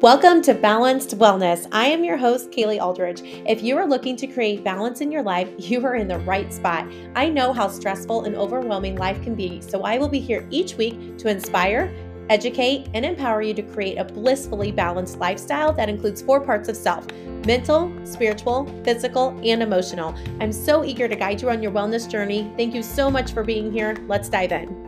Welcome to Balanced Wellness. I am your host, Kaylee Aldridge. If you are looking to create balance in your life, you are in the right spot. I know how stressful and overwhelming life can be, so I will be here each week to inspire, educate, and empower you to create a blissfully balanced lifestyle that includes 4 parts of self: mental, spiritual, physical, and emotional. I'm so eager to guide you on your wellness journey. Thank you so much for being here. Let's dive in.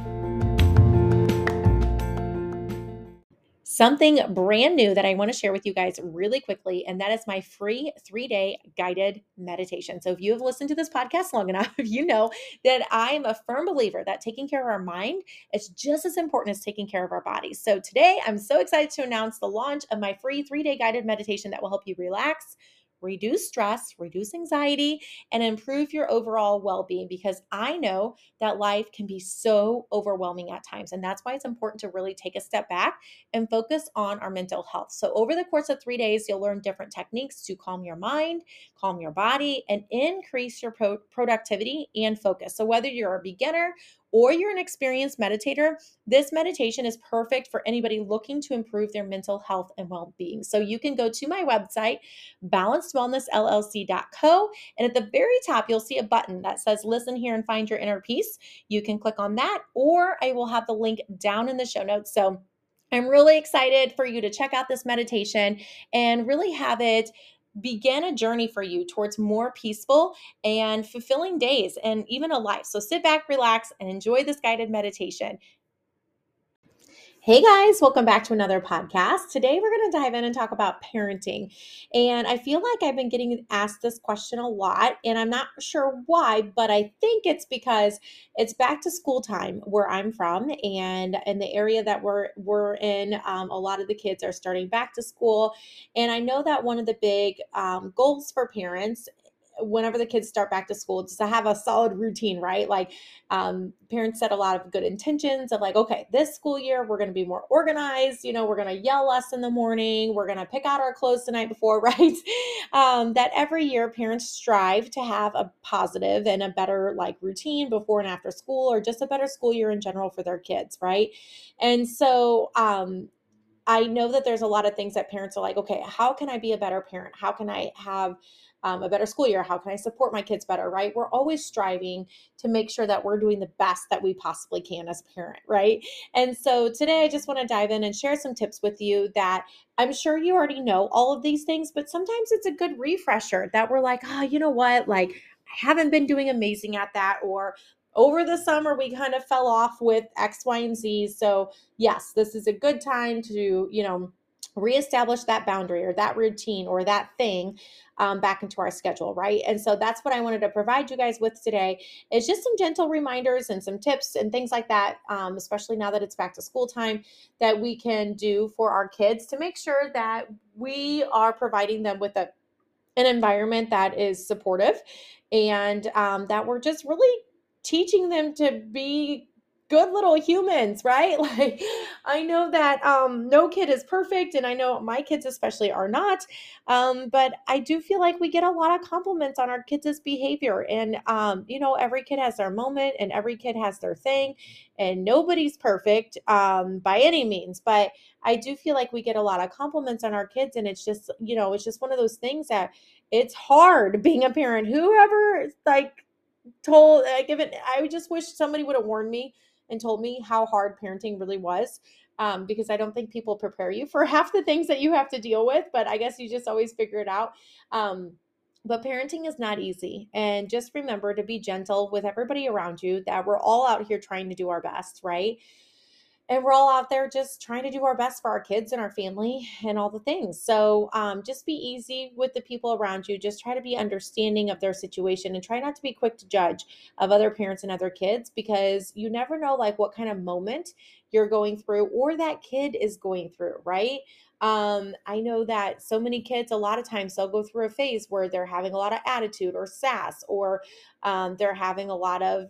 Something brand new that I want to share with you guys really quickly, and that is my free 3-day guided meditation. So, if you have listened to this podcast long enough, you know that I am a firm believer that taking care of our mind is just as important as taking care of our bodies. So, today I'm so excited to announce the launch of my free 3-day guided meditation that will help you relax, reduce stress, reduce anxiety, and improve your overall well being, because I know that life can be so overwhelming at times. And that's why it's important to really take a step back and focus on our mental health. So, over the course of 3 days, you'll learn different techniques to calm your mind, calm your body, and increase your productivity and focus. So, whether you're a beginner or you're an experienced meditator, this meditation is perfect for anybody looking to improve their mental health and well being. So, you can go to my website, balancedwellnessllc.co, and at the very top, you'll see a button that says Listen Here and Find Your Inner Peace. You can click on that, or I will have the link down in the show notes. So, I'm really excited for you to check out this meditation and really have it begin a journey for you towards more peaceful and fulfilling days and even a life. So sit back, relax, and enjoy this guided meditation. Hey guys, welcome back to another podcast. Today we're going to dive in and talk about parenting. And I feel like I've been getting asked this question a lot, and I'm not sure why, but I think it's because it's back to school time where I'm from, and in the area that we're in, a lot of the kids are starting back to school. And I know that one of the big goals for parents whenever the kids start back to school is to have a solid routine, right? Like parents set a lot of good intentions of like, okay, this school year, we're going to be more organized. We're going to yell less in the morning. We're going to pick out our clothes the night before, right? That every year parents strive to have a positive and a better like routine before and after school, or just a better school year in general for their kids, right? And so, I know that there's a lot of things that parents are like, okay, how can I be a better parent? How can I have a better school year? How can I support my kids better, right? We're always striving to make sure that we're doing the best that we possibly can as a parent, right? And so today I just want to dive in and share some tips with you that I'm sure you already know all of these things, but sometimes it's a good refresher that we're like, oh, you know what? Like, I haven't been doing amazing at that, or over the summer we kind of fell off with X, Y, and Z. So yes, this is a good time to, reestablish that boundary or that routine or that thing back into our schedule, right? And so that's what I wanted to provide you guys with today, is just some gentle reminders and some tips and things like that, especially now that it's back to school time, that we can do for our kids to make sure that we are providing them with an environment that is supportive, and that we're just really teaching them to be good little humans, right? Like, I know that no kid is perfect, and I know my kids especially are not, but I do feel like we get a lot of compliments on our kids' behavior. And every kid has their moment and every kid has their thing, and nobody's perfect by any means, but I do feel like we get a lot of compliments on our kids, and it's just one of those things that it's hard being a parent. Whoever like told like if it I just wish somebody would have warned me and told me how hard parenting really was, because I don't think people prepare you for half the things that you have to deal with, but I guess you just always figure it out. But parenting is not easy, and just remember to be gentle with everybody around you, that we're all out here trying to do our best, right? And we're all out there just trying to do our best for our kids and our family and all the things. So just be easy with the people around you. Just try to be understanding of their situation, and try not to be quick to judge of other parents and other kids, because you never know like what kind of moment you're going through or that kid is going through, right? I know that so many kids, a lot of times they'll go through a phase where they're having a lot of attitude or sass, or they're having a lot of,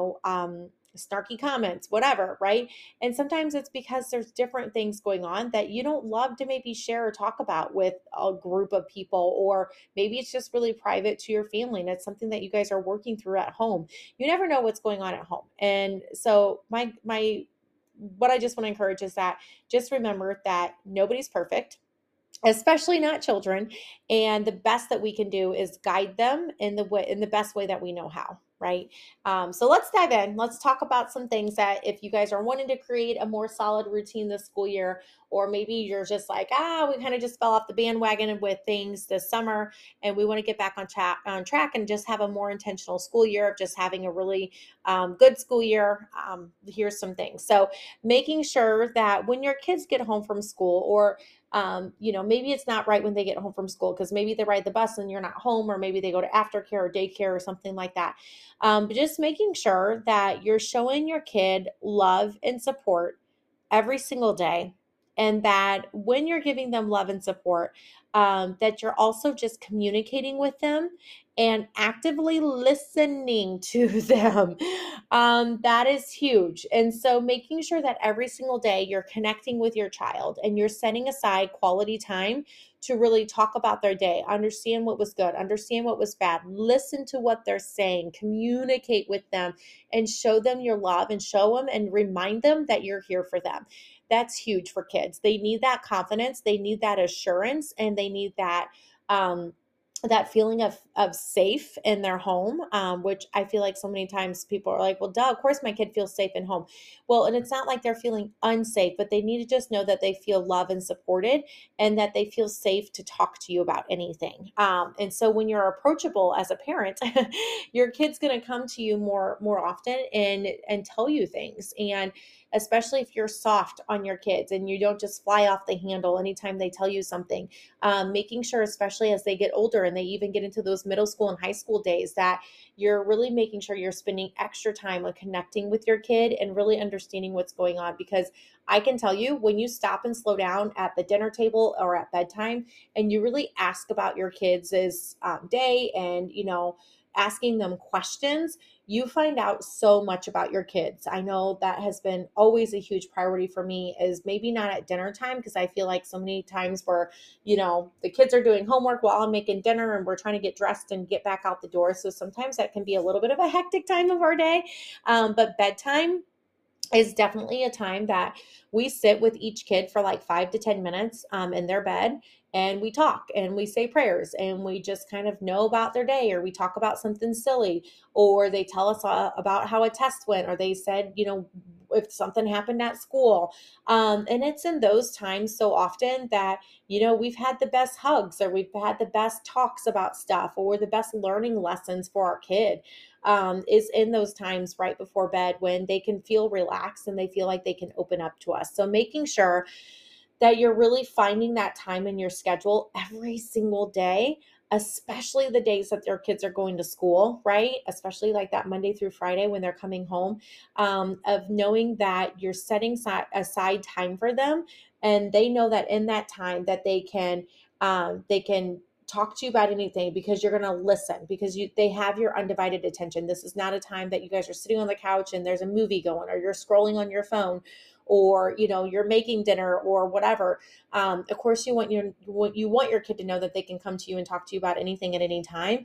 snarky comments, whatever, right? And sometimes it's because there's different things going on that you don't love to maybe share or talk about with a group of people, or maybe it's just really private to your family and it's something that you guys are working through at home. You never know what's going on at home. And so my what I just want to encourage is that just remember that nobody's perfect, especially not children, and the best that we can do is guide them in the best way that we know how, right? So let's dive in. Let's talk about some things that if you guys are wanting to create a more solid routine this school year, or maybe you're just like, we kind of just fell off the bandwagon with things this summer and we want to get back on track and just have a more intentional school year of just having a really good school year. Here's some things. So making sure that when your kids get home from school, or maybe it's not right when they get home from school because maybe they ride the bus and you're not home, or maybe they go to aftercare or daycare or something like that. But just making sure that you're showing your kid love and support every single day. And that when you're giving them love and support, that you're also just communicating with them and actively listening to them. That is huge. And so making sure that every single day you're connecting with your child and you're setting aside quality time to really talk about their day, understand what was good, understand what was bad, listen to what they're saying, communicate with them, and show them your love, and show them and remind them that you're here for them. That's huge for kids. They need that confidence, they need that assurance, and they need that feeling of safe in their home, which I feel like so many times people are like, well, duh, of course my kid feels safe in home. Well, and it's not like they're feeling unsafe, but they need to just know that they feel loved and supported, and that they feel safe to talk to you about anything. And so when you're approachable as a parent, your kid's going to come to you more often and tell you things. And especially if you're soft on your kids and you don't just fly off the handle anytime they tell you something, making sure, especially as they get older and they even get into those middle school and high school days, that you're really making sure you're spending extra time on connecting with your kid and really understanding what's going on. Because I can tell you, when you stop and slow down at the dinner table or at bedtime and you really ask about your kids' day, and asking them questions, you find out so much about your kids. I know that has been always a huge priority for me, is maybe not at dinner time, because I feel like so many times where, the kids are doing homework while I'm making dinner and we're trying to get dressed and get back out the door. So sometimes that can be a little bit of a hectic time of our day. But bedtime is definitely a time that we sit with each kid for like 5 to 10 minutes in their bed, and we talk and we say prayers and we just kind of know about their day, or we talk about something silly, or they tell us about how a test went, or they said, if something happened at school. And it's in those times so often that, we've had the best hugs, or we've had the best talks about stuff, or the best learning lessons for our kid, is in those times right before bed, when they can feel relaxed and they feel like they can open up to us. So making sure that you're really finding that time in your schedule every single day, especially the days that their kids are going to school, right? Especially like that Monday through Friday when they're coming home, of knowing that you're setting aside time for them, and they know that in that time that they can talk to you about anything, because you're going to listen, because they have your undivided attention. This is not a time that you guys are sitting on the couch and there's a movie going, or you're scrolling on your phone, or you're making dinner or whatever. Of course you want your kid to know that they can come to you and talk to you about anything at any time.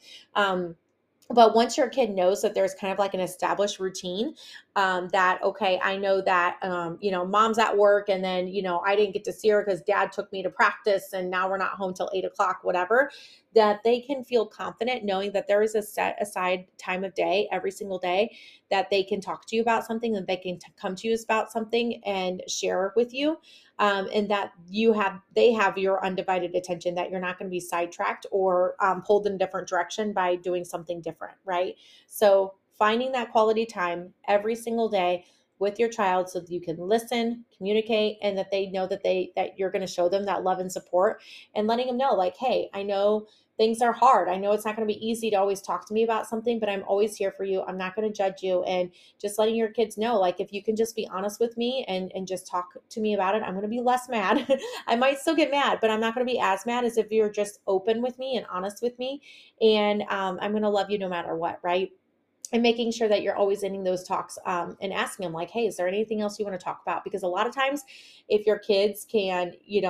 But once your kid knows that there's kind of like an established routine, that, okay, I know that, mom's at work, and then, I didn't get to see her because dad took me to practice and now we're not home till 8 o'clock, whatever, that they can feel confident knowing that there is a set aside time of day every single day that they can talk to you about something, that they can come to you about something and share with you. And that they have your undivided attention, that you're not going to be sidetracked or pulled in a different direction by doing something different, right? So finding that quality time every single day with your child, so that you can listen, communicate, and that they know that you're going to show them that love and support, and letting them know, like, hey, I know things are hard. I know it's not going to be easy to always talk to me about something, but I'm always here for you. I'm not going to judge you. And just letting your kids know, like, if you can just be honest with me and just talk to me about it, I'm going to be less mad. I might still get mad, but I'm not going to be as mad as if you're just open with me and honest with me. And I'm going to love you no matter what, right? And making sure that you're always ending those talks, and asking them, like, hey, is there anything else you want to talk about? Because a lot of times if your kids can,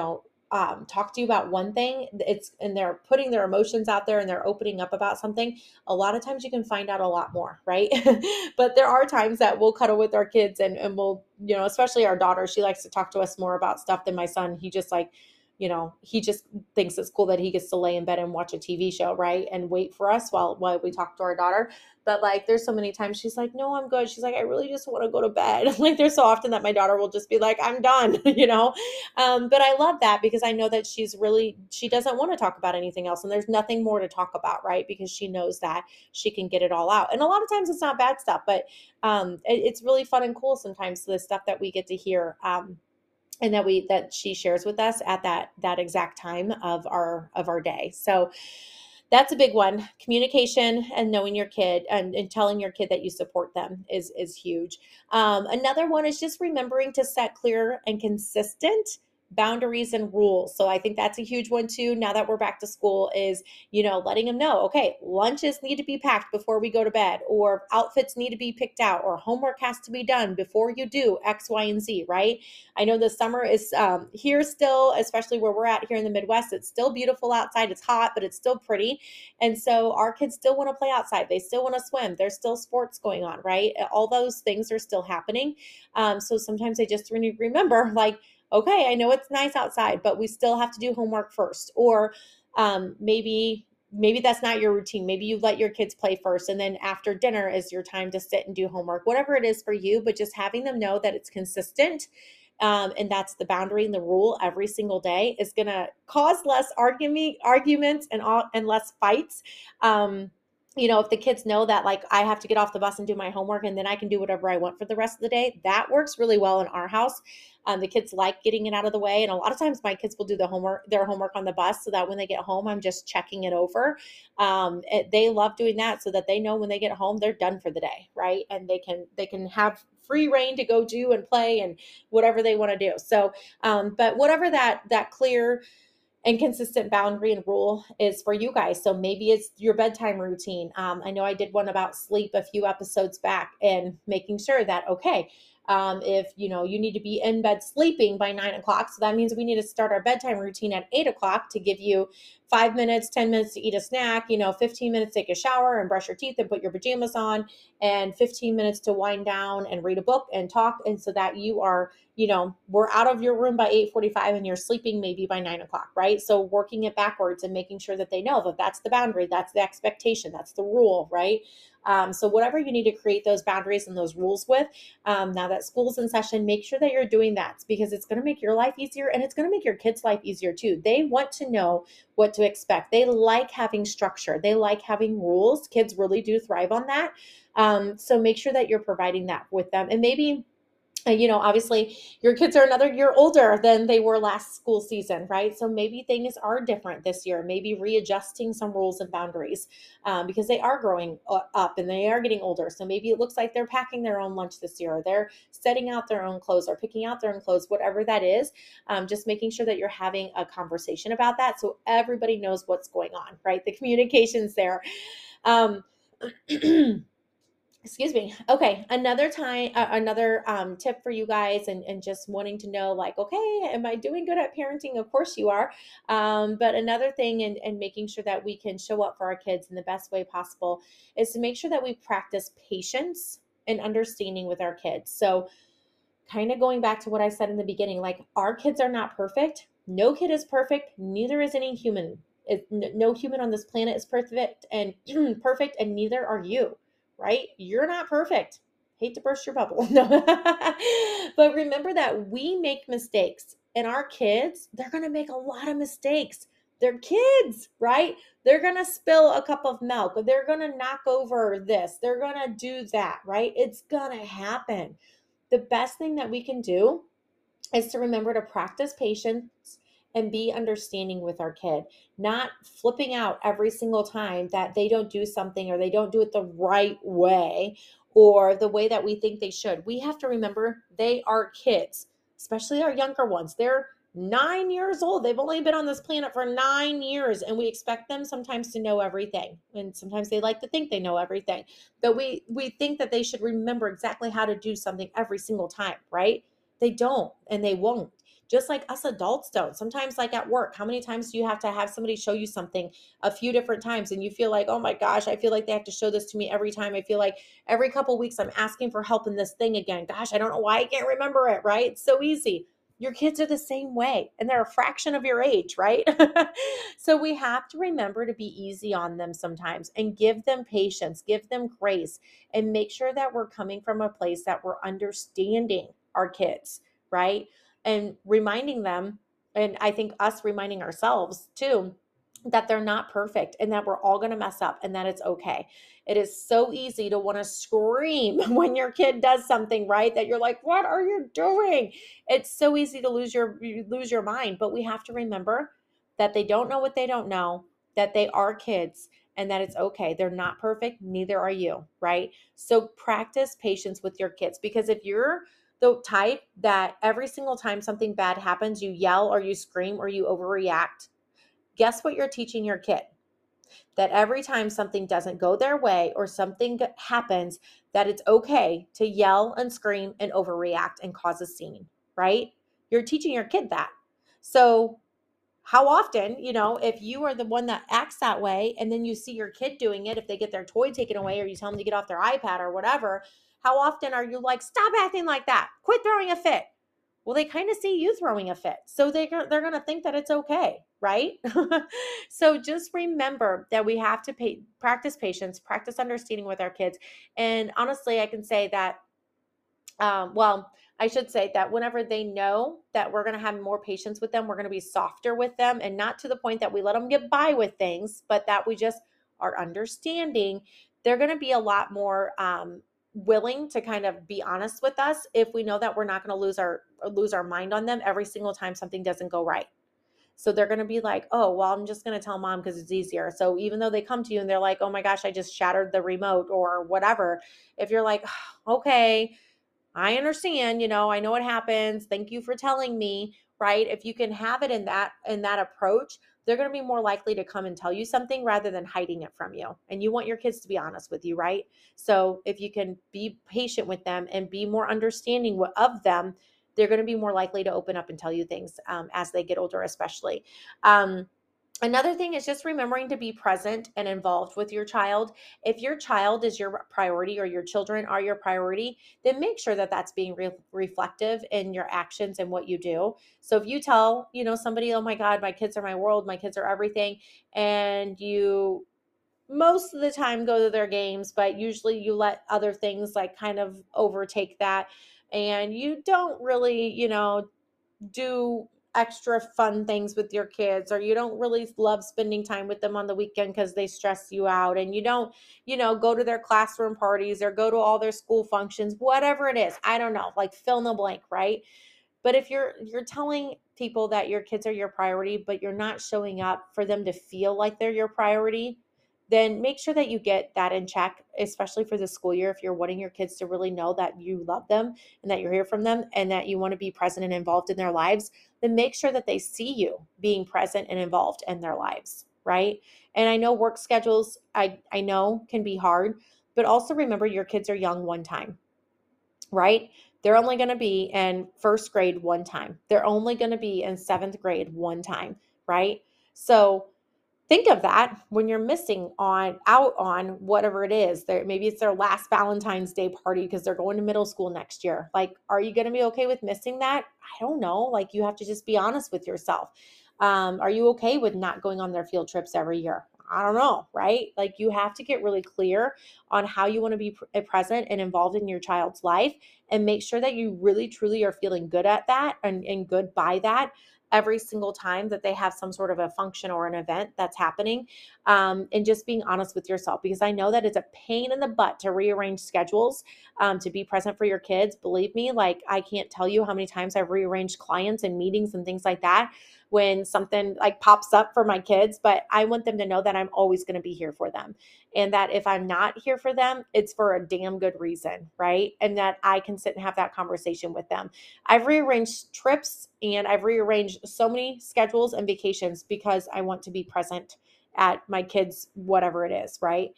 talk to you about one thing, and they're putting their emotions out there and they're opening up about something, a lot of times you can find out a lot more, right? But there are times that we'll cuddle with our kids, and we'll, especially our daughter, she likes to talk to us more about stuff than my son. He just like, he just thinks it's cool that he gets to lay in bed and watch a TV show, right? And wait for us while we talk to our daughter. But like, there's so many times she's like, no, I'm good. She's like, I really just want to go to bed. Like, there's so often that my daughter will just be like, I'm done, But I love that because I know that she doesn't want to talk about anything else. And there's nothing more to talk about, right? Because she knows that she can get it all out. And a lot of times it's not bad stuff, but it's really fun and cool sometimes, the stuff that we get to hear. And that she shares with us at that exact time of our day. So that's a big one. Communication and knowing your kid, and telling your kid that you support them is huge. Another one is just remembering to set clear and consistent boundaries and rules. So I think that's a huge one too. Now that we're back to school, is, letting them know, okay, lunches need to be packed before we go to bed, or outfits need to be picked out, or homework has to be done before you do X, Y, and Z, right? I know the summer is here still, especially where we're at here in the Midwest. It's still beautiful outside. It's hot, but it's still pretty. And so our kids still want to play outside. They still want to swim. There's still sports going on, right? All those things are still happening. So sometimes I just remember, like, okay, I know it's nice outside, but we still have to do homework first. Or maybe that's not your routine. Maybe you let your kids play first, and then after dinner is your time to sit and do homework, whatever it is for you. But just having them know that it's consistent, and that's the boundary and the rule every single day, is going to cause less arguments and less fights. If the kids know that, like, I have to get off the bus and do my homework, and then I can do whatever I want for the rest of the day, that works really well in our house. The kids like getting it out of the way. And a lot of times my kids will do their homework on the bus, so that when they get home, I'm just checking it over. They love doing that, so that they know when they get home, they're done for the day, right? And they can have free reign to go do and play and whatever they want to do. So, but whatever that clear and consistent boundary and rule is for you guys. So maybe it's your bedtime routine. I know I did one about sleep a few episodes back, and making sure that, okay, if you need to be in bed sleeping by 9 o'clock, so that means we need to start our bedtime routine at 8 o'clock to give you 5 minutes, 10 minutes to eat a snack, 15 minutes to take a shower and brush your teeth and put your pajamas on, and 15 minutes to wind down and read a book and talk. And so that you are, we're out of your room by 8:45 and you're sleeping maybe by 9 o'clock, right? So working it backwards and making sure that they know that that's the boundary, that's the expectation, that's the rule, right? So whatever you need to create those boundaries and those rules with, now that school's in session, make sure that you're doing that, because it's going to make your life easier, and it's going to make your kids' life easier too. They want to know what to expect. They like having structure. They like having rules. Kids really do thrive on that. So make sure that you're providing that with them. And maybe, obviously your kids are another year older than they were last school season, right? So maybe things are different this year, maybe readjusting some rules and boundaries, because they are growing up and they are getting older. So maybe it looks like they're packing their own lunch this year, or they're setting out their own clothes or picking out their own clothes, whatever that is. Just making sure that you're having a conversation about that, so everybody knows what's going on, right? The communication's there. Um, Excuse me. Okay. Another tip for you guys, and just wanting to know, like, okay, am I doing good at parenting? Of course you are. But another thing, and making sure that we can show up for our kids in the best way possible, is to make sure that we practice patience and understanding with our kids. So kind of going back to what I said in the beginning, like, our kids are not perfect. No kid is perfect. Neither is any human. No human on this planet is perfect, and perfect, and neither are you, right? You're not perfect. Hate to burst your bubble. No. But remember that we make mistakes, and our kids, they're going to make a lot of mistakes. They're kids, right? They're going to spill a cup of milk. They're going to knock over this. They're going to do that, right? It's going to happen. The best thing that we can do is to remember to practice patience and be understanding with our kid, not flipping out every single time that they don't do something, or they don't do it the right way, or the way that we think they should. We have to remember they are kids, especially our younger ones. They're 9 years old. They've only been on this planet for 9 years, and we expect them sometimes to know everything. And sometimes they like to think they know everything, but we think that they should remember exactly how to do something every single time, right? They don't, and they won't. just like us adults don't. Sometimes, like at work, how many times do you have to have somebody show you something a few different times and you feel like, oh my gosh, I feel like they have to show this to me every time. I feel like every couple of weeks I'm asking for help in this thing again. Gosh, I don't know why I can't remember it, right? It's so easy. Your kids are the same way and they're a fraction of your age, right? So we have to remember to be easy on them sometimes and give them patience, give them grace, and make sure that we're coming from a place that we're understanding our kids, right? And reminding them, and I think us reminding ourselves too, that they're not perfect and that we're all going to mess up and that it's okay. It is so easy to want to scream when your kid does something, right? That you're like, "What are you doing?" It's so easy to lose your mind, but we have to remember that they don't know what they don't know, that they are kids and that it's okay. They're not perfect, neither are you, right? So practice patience with your kids, because if you're the type that every single time something bad happens, you yell or you scream or you overreact, guess what you're teaching your kid? That every time something doesn't go their way or something happens, that it's okay to yell and scream and overreact and cause a scene, right? You're teaching your kid that. So how often, if you are the one that acts that way and then you see your kid doing it, if they get their toy taken away or you tell them to get off their iPad or whatever, how often are you like, stop acting like that, quit throwing a fit? Well, they kind of see you throwing a fit, so they're going to think that it's okay, right? So just remember that we have to practice patience, practice understanding with our kids. And honestly, I can say that well, I should say that whenever they know that we're going to have more patience with them, we're going to be softer with them, and not to the point that we let them get by with things, but that we just are understanding. They're going to be a lot more willing to kind of be honest with us if we know that we're not going to lose our mind on them every single time something doesn't go right. So they're going to be like, oh, well, I'm just going to tell mom because it's easier. So even though they come to you and they're like, oh my gosh, I just shattered the remote or whatever, if you're like, okay, I understand, I know what happens. Thank you for telling me, right? If you can have it in that approach, they're going to be more likely to come and tell you something rather than hiding it from you. And you want your kids to be honest with you, right? So if you can be patient with them and be more understanding of them, they're going to be more likely to open up and tell you things as they get older, especially. Another thing is just remembering to be present and involved with your child. If your child is your priority or your children are your priority, then make sure that that's being reflective in your actions and what you do. So if you tell, somebody, oh my God, my kids are my world, my kids are everything, and you most of the time go to their games, but usually you let other things like kind of overtake that. And you don't really, do extra fun things with your kids, or you don't really love spending time with them on the weekend because they stress you out, and you don't go to their classroom parties or go to all their school functions, whatever it is, I don't know, like fill in the blank, right? But if you're telling people that your kids are your priority, but you're not showing up for them to feel like they're your priority, then make sure that you get that in check, especially for the school year. If you're wanting your kids to really know that you love them and that you're here from them and that you want to be present and involved in their lives, then make sure that they see you being present and involved in their lives, right? And I know work schedules, I know can be hard, but also remember your kids are young one time, right? They're only going to be in first grade one time. They're only going to be in seventh grade one time, right? So think of that when you're missing out on whatever it is. Maybe it's their last Valentine's Day party because they're going to middle school next year. Like, are you going to be okay with missing that? I don't know. Like, you have to just be honest with yourself. Are you okay with not going on their field trips every year? I don't know, right? Like, you have to get really clear on how you want to be present and involved in your child's life, and make sure that you really truly are feeling good at that and good by that every single time that they have some sort of a function or an event that's happening, and just being honest with yourself, because I know that it's a pain in the butt to rearrange schedules to be present for your kids. Believe me, like, I can't tell you how many times I've rearranged clients and meetings and things like that when something like pops up for my kids, but I want them to know that I'm always going to be here for them, and that if I'm not here for them, it's for a damn good reason, right? And that I can sit and have that conversation with them. I've rearranged trips and I've rearranged so many schedules and vacations because I want to be present at my kids, whatever it is, right?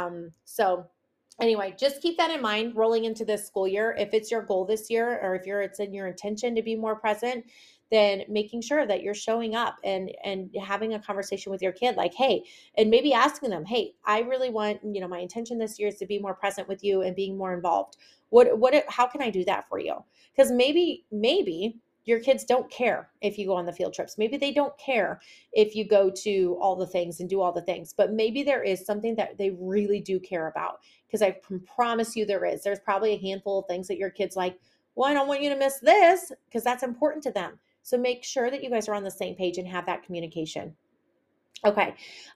So anyway, just keep that in mind rolling into this school year. If it's your goal this year, or if it's in your intention to be more present, then making sure that you're showing up and having a conversation with your kid like, hey, and maybe asking them, hey, I really want, my intention this year is to be more present with you and being more involved. How can I do that for you? Because maybe your kids don't care if you go on the field trips. Maybe they don't care if you go to all the things and do all the things, but maybe there is something that they really do care about. Because I can promise you there is. There's probably a handful of things that your kids like, well, I don't want you to miss this because that's important to them. So make sure that you guys are on the same page and have that communication. Okay.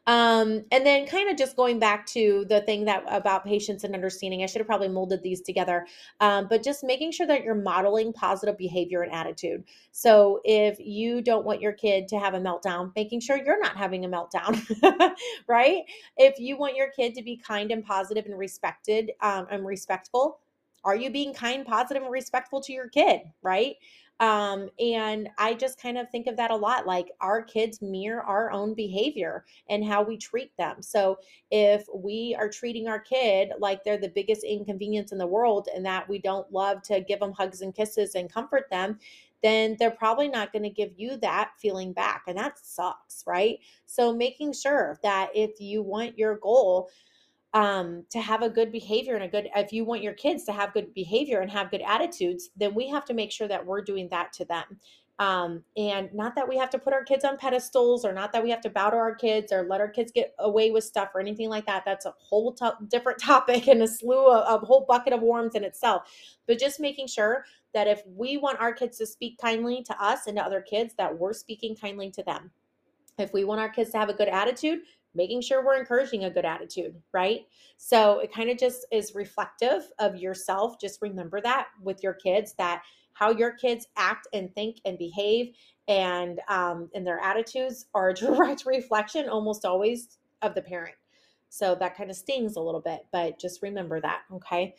And then kind of just going back to the thing that about patience and understanding, I should have probably molded these together. But just making sure that you're modeling positive behavior and attitude. So if you don't want your kid to have a meltdown, making sure you're not having a meltdown, right? If you want your kid to be kind and positive and respected, and respectful, are you being kind, positive, and respectful to your kid, right? And I just kind of think of that a lot. Like our kids mirror our own behavior and how we treat them. So if we are treating our kid like they're the biggest inconvenience in the world and that we don't love to give them hugs and kisses and comfort them, then they're probably not going to give you that feeling back. And that sucks, right? So making sure that if you want your goal to have a good behavior and if you want your kids to have good behavior and have good attitudes, then we have to make sure that we're doing that to them. And not that we have to put our kids on pedestals or not that we have to bow to our kids or let our kids get away with stuff or anything like that. That's a whole different topic and a slew of a whole bucket of worms in itself. But just making sure that if we want our kids to speak kindly to us and to other kids, that we're speaking kindly to them. If we want our kids to have a good attitude, making sure we're encouraging a good attitude, right? So it kind of just is reflective of yourself. Just remember that with your kids, that how your kids act and think and behave and their attitudes are a direct reflection almost always of the parent. So that kind of stings a little bit, but just remember that, okay?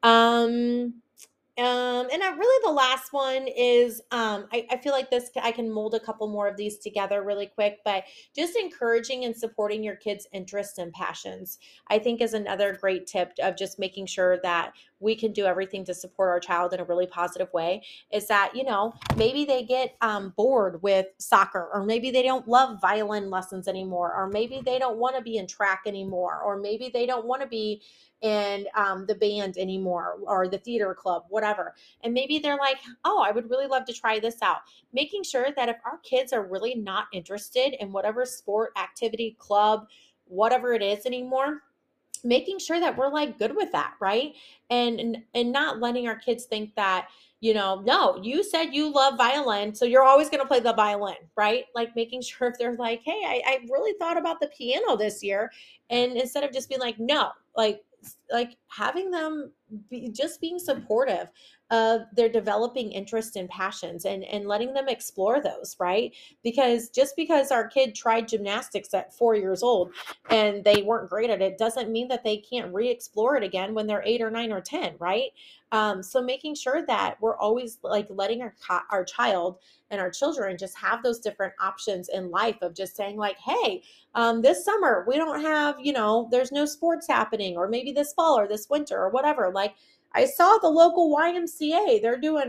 Um, and the last one is, I feel like I can mold a couple more of these together really quick, but just encouraging and supporting your kids' interests and passions, I think is another great tip of just making sure that we can do everything to support our child in a really positive way. Is that, maybe they get bored with soccer, or maybe they don't love violin lessons anymore, or maybe they don't want to be in track anymore, or maybe they don't want to be in the band anymore or the theater club, whatever. And maybe they're like, oh, I would really love to try this out. Making sure that if our kids are really not interested in whatever sport, activity, club, whatever it is anymore, making sure that we're like good with that, right? And not letting our kids think that, no, you said you love violin, so you're always going to play the violin, right? Like making sure if they're like, hey, I really thought about the piano this year, and instead of just being like, no, like having them just being supportive of their developing interests and passions and letting them explore those, right? Because just because our kid tried gymnastics at 4 years old and they weren't great at it doesn't mean that they can't re-explore it again when they're 8 or 9 or 10, right? So making sure that we're always like letting our child and our children just have those different options in life of just saying like, hey, this summer we don't have, there's no sports happening, or maybe this fall or this winter or whatever. Like I saw the local YMCA, they're doing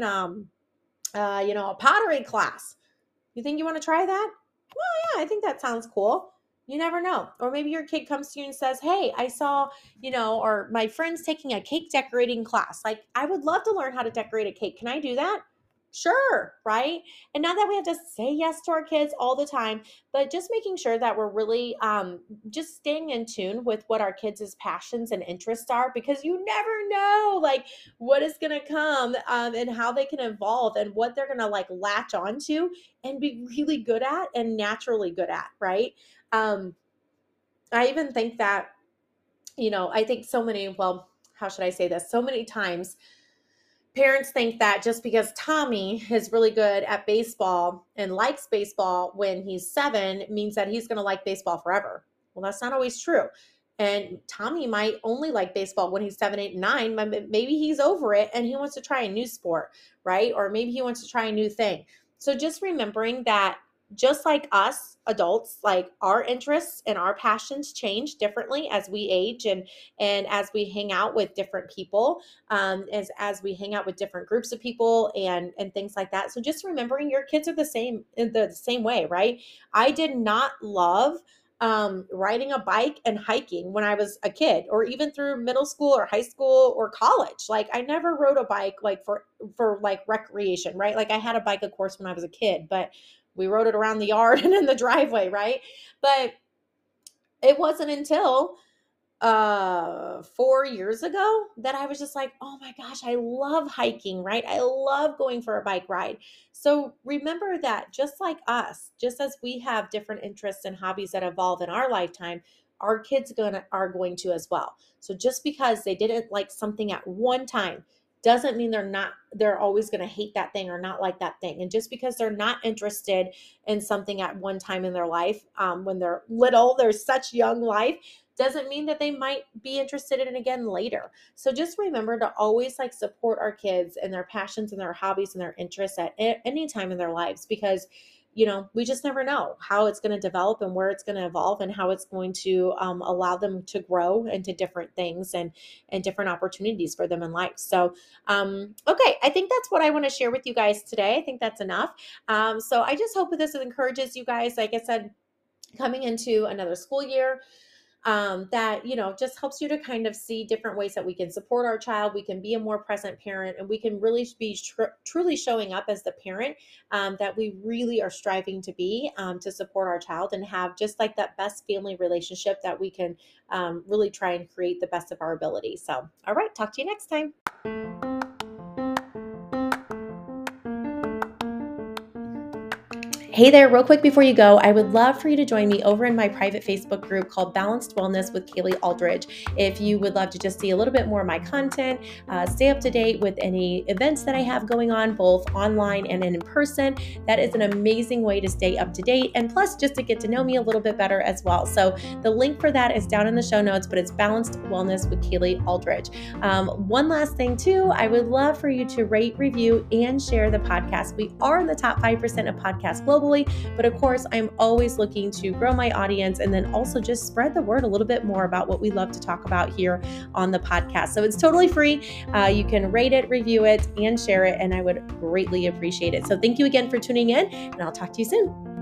a pottery class. You think you want to try that? Well, yeah, I think that sounds cool. You never know. Or maybe your kid comes to you and says, hey, I saw, or my friend's taking a cake decorating class. Like, I would love to learn how to decorate a cake. Can I do that? Sure, right? And not that we have to say yes to our kids all the time, but just making sure that we're really just staying in tune with what our kids' passions and interests are, because you never know like what is going to come and how they can evolve and what they're going to like latch onto and be really good at and naturally good at, right? Um, I even think that, I think how should I say this? So many times parents think that just because Tommy is really good at baseball and likes baseball when he's 7 means that he's going to like baseball forever. Well, that's not always true. And Tommy might only like baseball when he's 7, 8, and 9. Maybe he's over it and he wants to try a new sport, right? Or maybe he wants to try a new thing. So just remembering that just like us adults, like our interests and our passions change differently as we age and as we hang out with different people, as we hang out with different groups of people and things like that. So just remembering your kids are the same in the same way, right? I did not love riding a bike and hiking when I was a kid, or even through middle school or high school or college. Like I never rode a bike like for like recreation, right? Like I had a bike, of course, when I was a kid, but we rode it around the yard and in the driveway, right? But it wasn't until 4 years ago that I was just like, oh my gosh, I love hiking, right? I love going for a bike ride. So remember that just like us, just as we have different interests and hobbies that evolve in our lifetime, our kids are going to as well. So just because they didn't like something at one time doesn't mean they're always going to hate that thing or not like that thing. And just because they're not interested in something at one time in their life, when they're little, they're such young life, doesn't mean that they might be interested in it again later. So just remember to always like support our kids and their passions and their hobbies and their interests at any time in their lives, because we just never know how it's going to develop and where it's going to evolve and how it's going to allow them to grow into different things and different opportunities for them in life. So okay, I think that's what I want to share with you guys today. I think that's enough. So I just hope that this encourages you guys, like I said, coming into another school year, that just helps you to kind of see different ways that we can support our child, we can be a more present parent, and we can really be truly showing up as the parent that we really are striving to be, to support our child and have just like that best family relationship that we can really try and create the best of our ability. So all right, talk to you next time. Hey there, real quick before you go, I would love for you to join me over in my private Facebook group called Balanced Wellness with Kaylee Aldridge. If you would love to just see a little bit more of my content, stay up to date with any events that I have going on, both online and in person, that is an amazing way to stay up to date, and plus just to get to know me a little bit better as well. So the link for that is down in the show notes, but it's Balanced Wellness with Kaylee Aldridge. One last thing too, I would love for you to rate, review, and share the podcast. We are in the top 5% of podcasts globally, but of course, I'm always looking to grow my audience and then also just spread the word a little bit more about what we love to talk about here on the podcast. So it's totally free. You can rate it, review it, and share it, and I would greatly appreciate it. So thank you again for tuning in, and I'll talk to you soon.